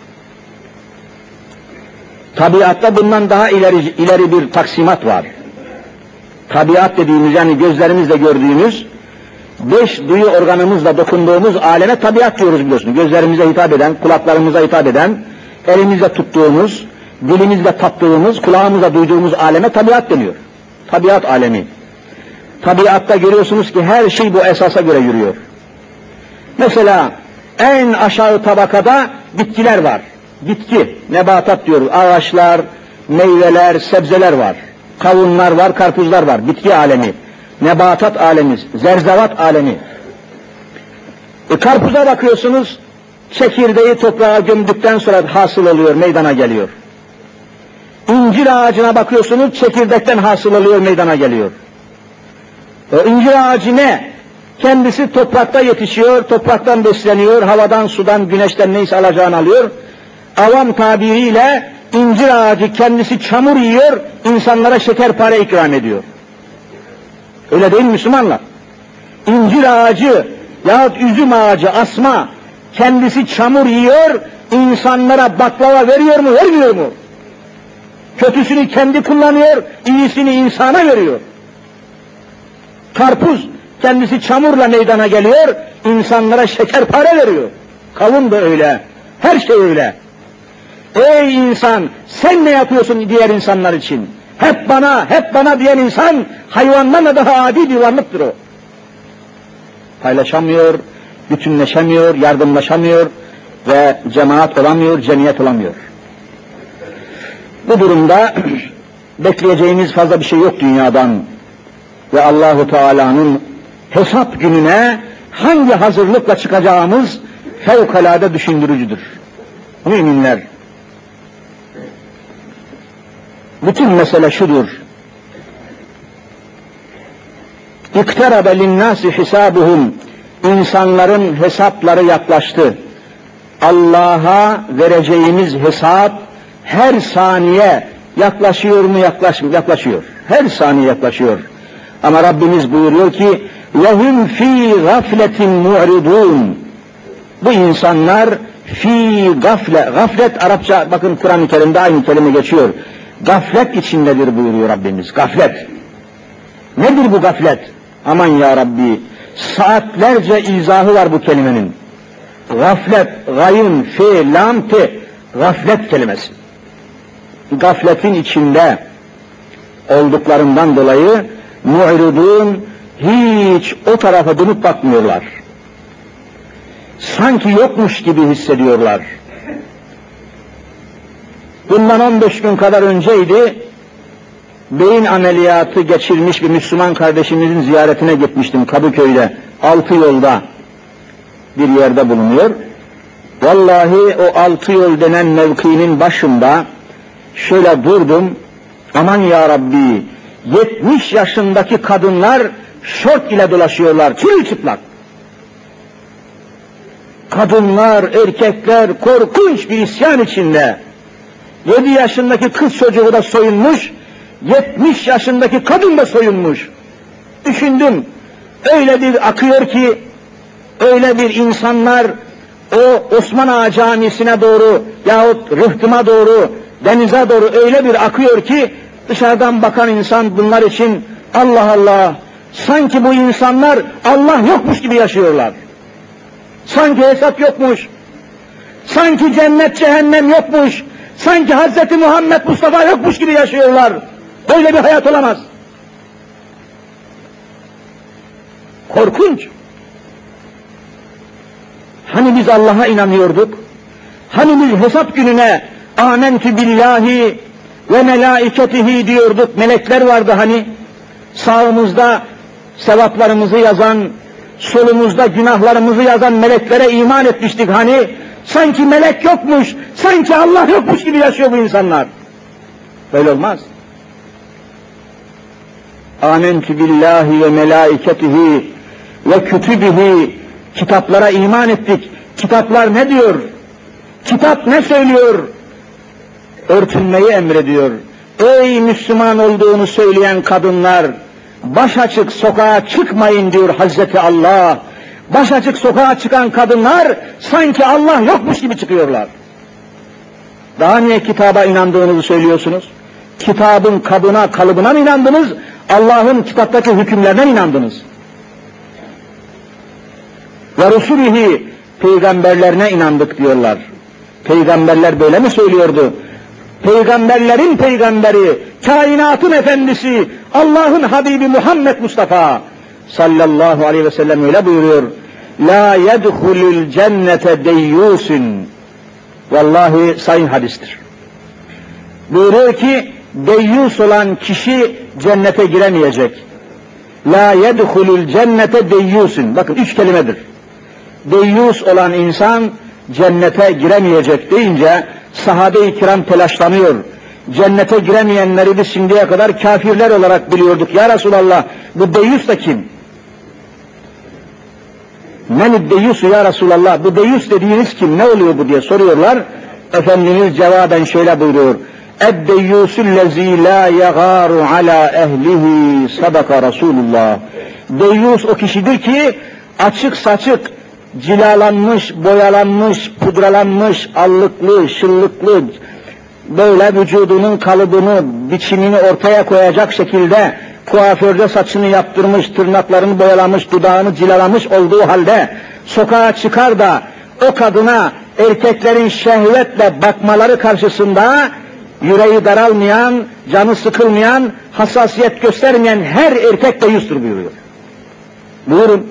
Tabiatta bundan daha ileri, ileri bir taksimat var. Tabiat dediğimiz, yani gözlerimizle gördüğümüz, beş duyu organımızla dokunduğumuz aleme tabiat diyoruz biliyorsun. Gözlerimize hitap eden, kulaklarımıza hitap eden, elimizle tuttuğumuz, dilimizle tattığımız, kulağımızla duyduğumuz aleme tabiat deniyor. Tabiat alemi. Tabiatta görüyorsunuz ki her şey bu esasa göre yürüyor. Mesela en aşağı tabakada bitkiler var. Bitki, nebatat diyoruz. Ağaçlar, meyveler, sebzeler var. Kavunlar var, karpuzlar var. Bitki alemi. Nebatat alemi, zerzevat alemi. E, karpuza bakıyorsunuz, çekirdeği toprağa gömdükten sonra hasıl oluyor, meydana geliyor. İncir ağacına bakıyorsunuz, çekirdekten hasıl oluyor, meydana geliyor. O incir ağacı ne? Kendisi toprakta yetişiyor, topraktan besleniyor, havadan, sudan, güneşten neyse alacağını alıyor. Avam tabiriyle incir ağacı kendisi çamur yiyor, insanlara şekerpare ikram ediyor. Öyle değil mi Müslümanlar? İncir ağacı yahut üzüm ağacı, asma, kendisi çamur yiyor, insanlara baklava veriyor mu, vermiyor mu? Kötüsünü kendi kullanıyor, iyisini insana veriyor. Karpuz, kendisi çamurla meydana geliyor, insanlara şekerpare veriyor. Kavun da öyle, her şey öyle. Ey insan, sen ne yapıyorsun diğer insanlar için? Hep bana, hep bana diyen insan, hayvandan da daha adi bir varlıktır o. Paylaşamıyor, bütünleşemiyor, yardımlaşamıyor ve cemaat olamıyor, cemiyet olamıyor. Bu durumda bekleyeceğimiz fazla bir şey yok dünyadan ve Allahu Teala'nın hesap gününe hangi hazırlıkla çıkacağımız fevkalade düşündürücüdür. Müminler, bütün mesele şudur. İkterabe linnâsi hisâbuhum. İnsanların hesapları yaklaştı. Allah'a vereceğimiz hesap her saniye yaklaşıyor mu? Yaklaşmıyor. Yaklaşıyor. Her saniye yaklaşıyor. Ama Rabbimiz buyuruyor ki lehum fî gafletin mu'ridûn. Bu insanlar fî gafle, gaflet Arapça, bakın Kur'an-ı Kerim'de aynı kelime geçiyor. Gaflet içindedir buyuruyor Rabbimiz. Gaflet. Nedir bu gaflet? Aman ya Rabbi, saatlerce izahı var bu kelimenin. Gaflet, gayın, fe, lam, te, gaflet kelimesi. Gafletin içinde olduklarından dolayı mu'ridun, hiç o tarafa dönüp bakmıyorlar. Sanki yokmuş gibi hissediyorlar. Bundan on beş gün kadar önceydi, beyin ameliyatı geçirmiş bir Müslüman kardeşimizin ziyaretine gitmiştim Kadıköy'de, altı yolda bir yerde bulunuyor. Vallahi o altı yol denen mevkinin başında şöyle durdum, aman ya Rabbi, yetmiş yaşındaki kadınlar şort ile dolaşıyorlar, çırılçıplak. Kadınlar, erkekler korkunç bir isyan içinde. Yedi yaşındaki kız çocuğu da soyunmuş, yetmiş yaşındaki kadın da soyunmuş. Düşündüm, öyle bir akıyor ki, öyle bir insanlar o Osman Ağa Camisi'ne doğru yahut rıhtıma doğru, denize doğru öyle bir akıyor ki, dışarıdan bakan insan bunlar için Allah Allah, sanki bu insanlar Allah yokmuş gibi yaşıyorlar. Sanki hesap yokmuş, sanki cennet cehennem yokmuş, sanki Hazreti Muhammed Mustafa yokmuş gibi yaşıyorlar. Böyle bir hayat olamaz. Korkunç. Hani biz Allah'a inanıyorduk? Hani biz hesap gününe âmentü billahi ve melâiketihi diyorduk, melekler vardı hani, sağımızda sevaplarımızı yazan, solumuzda günahlarımızı yazan meleklere iman etmiştik hani, sanki melek yokmuş, sanki Allah yokmuş gibi yaşıyor bu insanlar. Böyle olmaz. Âmentü billahi ve melâiketihi ve kütübihi, kitaplara iman ettik. Kitaplar ne diyor? Kitap ne söylüyor? Örtünmeyi emrediyor. Ey Müslüman olduğunu söyleyen kadınlar, baş açık sokağa çıkmayın diyor Hazreti Allah. Baş açık sokağa çıkan kadınlar sanki Allah yokmuş gibi çıkıyorlar. Daha niye kitaba inandığınızı söylüyorsunuz? Kitabın kabına, kalıbına mı inandınız? Allah'ın kitaptaki hükümlerine mi inandınız? Ve Resulihi, peygamberlerine inandık diyorlar. Peygamberler böyle mi söylüyordu? Peygamberlerin peygamberi, kainatın efendisi, Allah'ın Habibi Muhammed Mustafa sallallahu aleyhi ve sellem öyle buyuruyor. La yedhulul cennete deyyusun. Vallahi sayın hadistir. Buyuruyor ki, deyyus olan kişi cennete giremeyecek. La yedhulul cennete deyyusun. Bakın üç kelimedir. Deyyus olan insan cennete giremeyecek deyince sahabe-i kiram telaşlanıyor. Cennete giremeyenleri biz şimdiye kadar kafirler olarak biliyorduk. Ya Resulallah, bu deyyus da kim? Men deyyusu ya Resulallah, bu deyyus dediğiniz kim? Ne oluyor bu diye soruyorlar. Efendimiz cevaben şöyle buyuruyor. Eddeyyusüllezî lâ yegâru alâ ehlihi sadaka Resulullah. Deyyus o kişidir ki açık saçık, cilalanmış, boyalanmış, pudralanmış, allıklı, şıllıklı, böyle vücudunun kalıbını, biçimini ortaya koyacak şekilde kuaförde saçını yaptırmış, tırnaklarını boyalamış, dudağını cilalamış olduğu halde sokağa çıkar da o kadına erkeklerin şehvetle bakmaları karşısında yüreği daralmayan, canı sıkılmayan, hassasiyet göstermeyen her erkek deyyustur buyuruyor. Buyurun.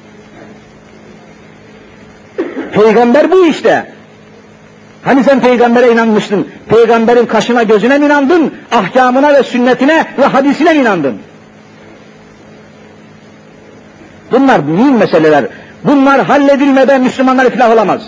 Peygamber bu işte. Hani sen peygambere inanmıştın? Peygamberin kaşına gözüne mi inandın? Ahkamına ve sünnetine ve hadisine mi inandın? Bunlar mühim meseleler. Bunlar halledilmeden Müslümanlar iflah olamaz.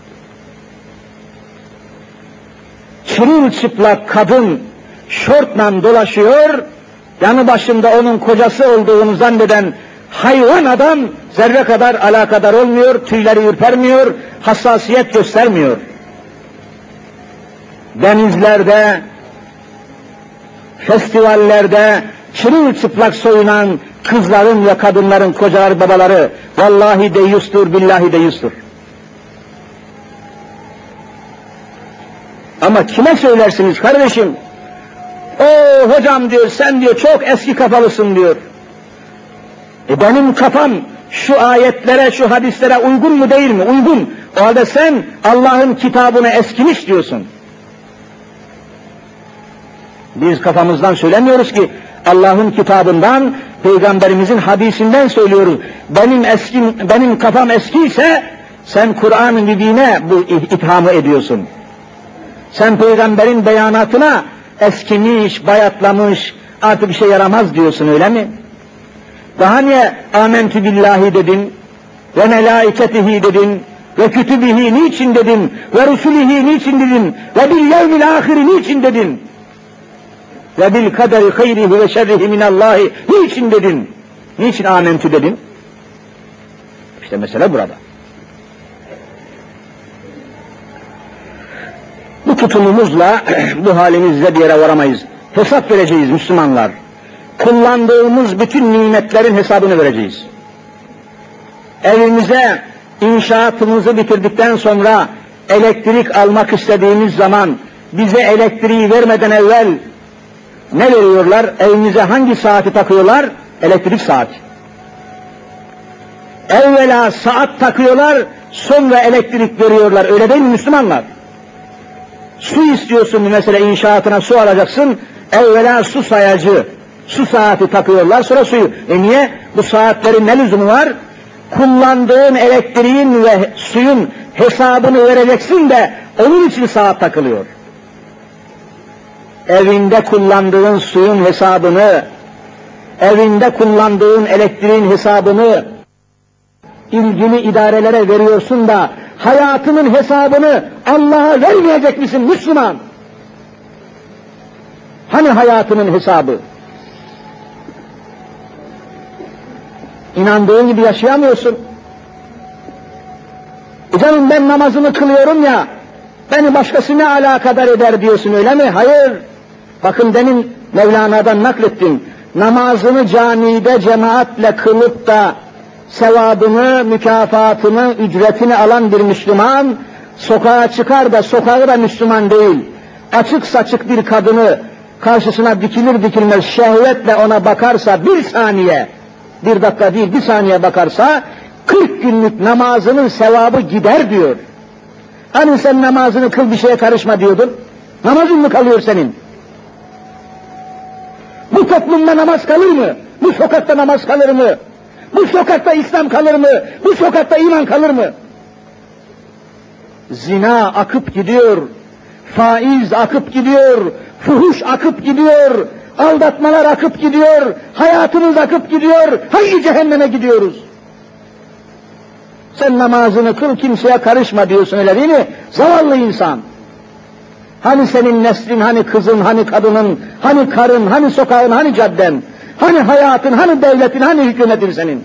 Çırılçıplak kadın şortla dolaşıyor, yanı başında onun kocası olduğunu zanneden hayvan adam zerre kadar alakadar olmuyor, tüyleri ürpermiyor, hassasiyet göstermiyor. Denizlerde, festivallerde çırılçıplak soyunan kızların ve kadınların kocaları, babaları vallahi deyyustur, billahi deyyustur. Ama kime söylersiniz kardeşim? O hocam diyor, sen diyor çok eski kafalısın diyor. E benim kafam şu ayetlere, şu hadislere uygun mu değil mi? Uygun. O halde sen Allah'ın kitabına eskimiş diyorsun. Biz kafamızdan söylemiyoruz ki, Allah'ın kitabından, Peygamberimizin hadisinden söylüyoruz. Benim eski, benim kafam eskiyse, sen Kur'an-ı Mübin'e bu ithamı ediyorsun. Sen Peygamberin beyanatına eskimiş, bayatlamış, artık bir şey yaramaz diyorsun, öyle mi? Daha niye âmentü billahi dedin, ve melâiketihi dedin, ve kütübihi niçin dedin, ve rusulihi niçin dedin, ve bil yevmil âhiri niçin dedin, ve bil kaderi hayrihi ve şerrihi minallahi niçin dedin? Niçin amentü dedin? İşte mesele burada. Bu tutumumuzla, bu halimizle bir yere varamayız. Hesap vereceğiz Müslümanlar. Kullandığımız bütün nimetlerin hesabını vereceğiz. Evimize inşaatımızı bitirdikten sonra elektrik almak istediğimiz zaman bize elektriği vermeden evvel ne veriyorlar? Evimize hangi saati takıyorlar? Elektrik saati. Evvela saat takıyorlar, sonra elektrik veriyorlar. Öyle değil mi Müslümanlar? Su istiyorsun mesela, inşaatına su alacaksın, evvela su sayacı, su saati takıyorlar, sonra suyu. E niye? Bu saatlerin ne lüzumu var? Kullandığın elektriğin ve suyun hesabını vereceksin de onun için saat takılıyor. Evinde kullandığın suyun hesabını, evinde kullandığın elektriğin hesabını ilgili idarelere veriyorsun da hayatının hesabını Allah'a vermeyecek misin Müslüman? Hani hayatının hesabı? İnandığın gibi yaşayamıyorsun. E canım ben namazımı kılıyorum ya, beni başkası ne alakadar eder diyorsun, öyle mi? Hayır. Bakın demin Mevlana'dan naklettim. Namazını camide cemaatle kılıp da sevabını, mükafatını, ücretini alan bir Müslüman, sokağa çıkar da sokağı da Müslüman değil, açık saçık bir kadını karşısına dikilir dikilmez şehvetle ona bakarsa, bir saniye, bir dakika değil, bir saniye bakarsa, kırk günlük namazının sevabı gider diyor. Hani sen namazını kıl, bir şeye karışma diyordun, namazın mı kalıyor senin? Bu toplumda namaz kalır mı? Bu sokakta namaz kalır mı? Bu sokakta İslam kalır mı? Bu sokakta iman kalır mı? Zina akıp gidiyor, faiz akıp gidiyor, fuhuş akıp gidiyor, aldatmalar akıp gidiyor, hayatımız akıp gidiyor, hangi cehenneme gidiyoruz? Sen namazını kıl, kimseye karışma diyorsun, öyle değil mi? Zavallı insan. Hani senin neslin, hani kızın, hani kadının, hani karın, hani sokağın, hani cadden, hani hayatın, hani devletin, hani hükümetin senin?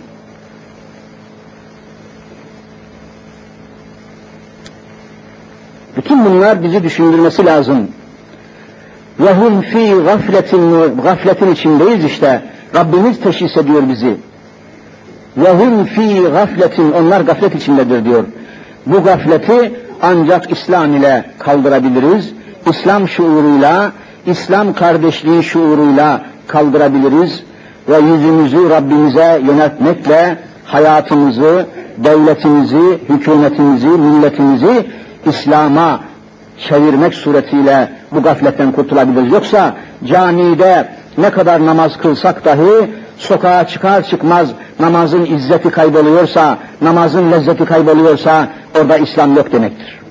Bütün bunlar bizi düşündürmesi lazım. وَهُمْ ف۪ي gafletin, gafletin içindeyiz işte. Rabbimiz teşhis ediyor bizi. وَهُمْ ف۪ي gafletin, onlar gaflet içindedir diyor. Bu gafleti ancak İslam ile kaldırabiliriz. İslam şuuruyla, İslam kardeşliği şuuruyla kaldırabiliriz. Ve yüzümüzü Rabbimize yöneltmekle hayatımızı, devletimizi, hükümetimizi, milletimizi İslam'a çevirmek suretiyle bu gafletten kurtulabiliriz. Yoksa camide ne kadar namaz kılsak dahi sokağa çıkar çıkmaz namazın izzeti kayboluyorsa, namazın lezzeti kayboluyorsa orada İslam yok demektir.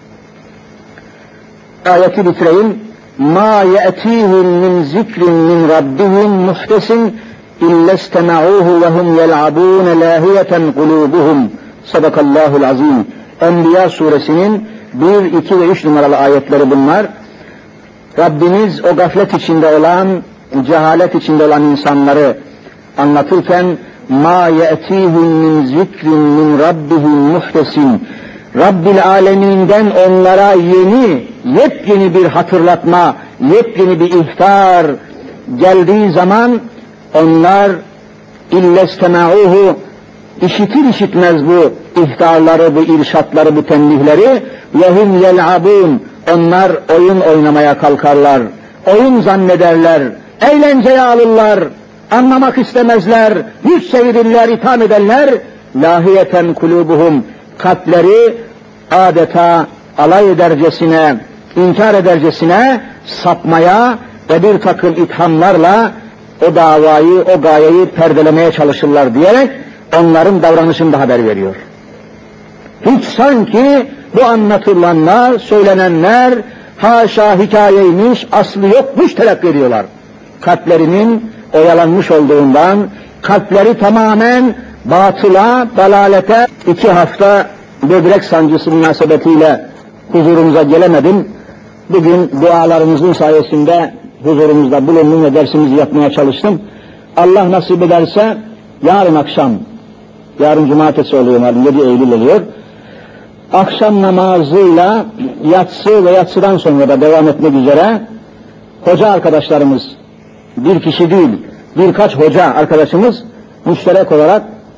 Ayeti bitireyim. مَا يَأْتِيهِمْ مِنْ ذِكْرٍ مِنْ رَبِّهِمْ مُحْتَسٍ اِلَّا اسْتَمَعُوهُ وَهُمْ يَلْعَبُونَ لَاهِيَةً قُلُوبُهُمْ Sadakallahul azim. Enbiya suresinin bir, iki ve üç numaralı ayetleri bunlar. Rabbimiz o gaflet içinde olan, cehalet içinde olan insanları anlatırken مَا يَأْتِيهِمْ مِنْ ذِكْرٍ مِنْ رَبِّهِمْ مُحْتَسٍ Rabbil Alemin'den onlara yeni, yepyeni bir hatırlatma, yepyeni bir ihtar geldiği zaman onlar illestemauhu işitir işitmez bu ihtarları, bu irşatları, bu tembihleri yehum yel'abun onlar oyun oynamaya kalkarlar, oyun zannederler, eğlenceye alırlar, anlamak istemezler, yüz çevirirler, itham ederler. Lahiyeten kulubuhum kalpleri adeta alay edercesine, inkar edercesine sapmaya ve bir takım ithamlarla o davayı, o gayeyi perdelemeye çalışırlar diyerek onların davranışında haber veriyor. Hiç sanki bu anlatılanlar, söylenenler haşa hikayeymiş, aslı yokmuş telakki ediyorlar. Kalplerinin oyalanmış olduğundan, kalpleri tamamen batıla, dalalete, iki hafta böbrek sancısı münasebetiyle huzurumuza gelemedim. Bugün dualarımızın sayesinde huzurumuzda bulundum ve dersimizi yapmaya çalıştım. Allah nasip ederse yarın akşam, yarın cumartesi oluyor malum, yedi Eylül oluyor. Akşam namazıyla yatsı ve yatsıdan sonra da devam etmek üzere hoca arkadaşlarımız, bir kişi değil, birkaç hoca arkadaşımız müşterek olarak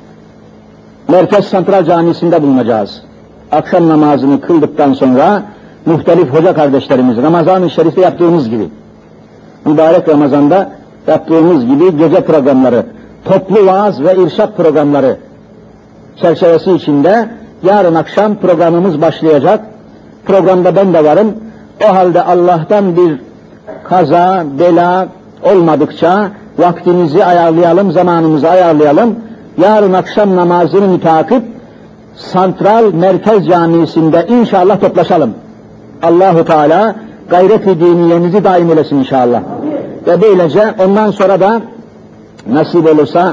Merkez Santral Camisi'nde bulunacağız. Akşam namazını kıldıktan sonra muhtelif hoca kardeşlerimiz, Ramazan-ı Şerif'te yaptığımız gibi, mübarek Ramazan'da yaptığımız gibi gece programları, toplu vaaz ve irşad programları çerçevesi içinde yarın akşam programımız başlayacak. Programda ben de varım. O halde Allah'tan bir kaza, bela olmadıkça vaktimizi ayarlayalım, zamanımızı ayarlayalım. Yarın akşam namazını mütakip Santral Merkez Camisi'nde inşallah toplaşalım. Allahu Teala gayret-i diniyenizi daim eylesin inşallah. Ve böylece ondan sonra da nasip olursa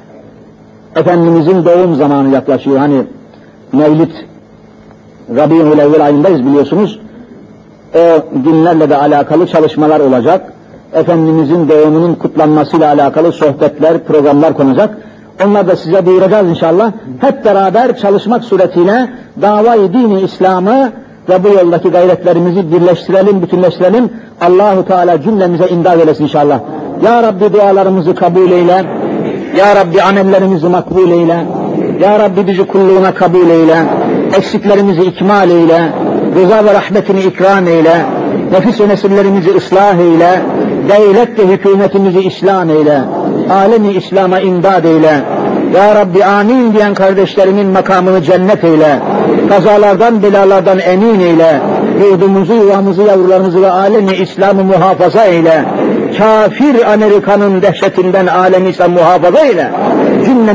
Efendimizin doğum zamanı yaklaşıyor. Hani Mevlid Rabi'ül Evvel ayındayız biliyorsunuz. O günlerle de alakalı çalışmalar olacak. Efendimizin doğumunun kutlanmasıyla alakalı sohbetler, programlar konacak. Onlar da size duyuracağız inşallah. Hep beraber çalışmak suretiyle davayı dini İslam'ı ve bu yoldaki gayretlerimizi birleştirelim, bütünleştirelim. Allahu Teala cümlemize imdad eylesin inşallah. Ya Rabbi dualarımızı kabul eyle. Ya Rabbi amellerimizi makbul eyle. Ya Rabbi bizi kulluğuna kabul eyle. Eksiklerimizi ikmal eyle. Rıza ve rahmetini ikram eyle. Nefis ve nesillerimizi ıslah eyle. Devlet ve hükümetimizi İslam eyle. Alemi İslam'a imdad eyle. Ya Rabbi amin diyen kardeşlerimin makamını cennet eyle. Kazalardan, belalardan emin eyle. Yurdumuzu, yuvamızı, yavrularımızı ve alemi İslam'ı muhafaza eyle. Kafir Amerika'nın dehşetinden alemi İslam muhafaza eyle. Cümle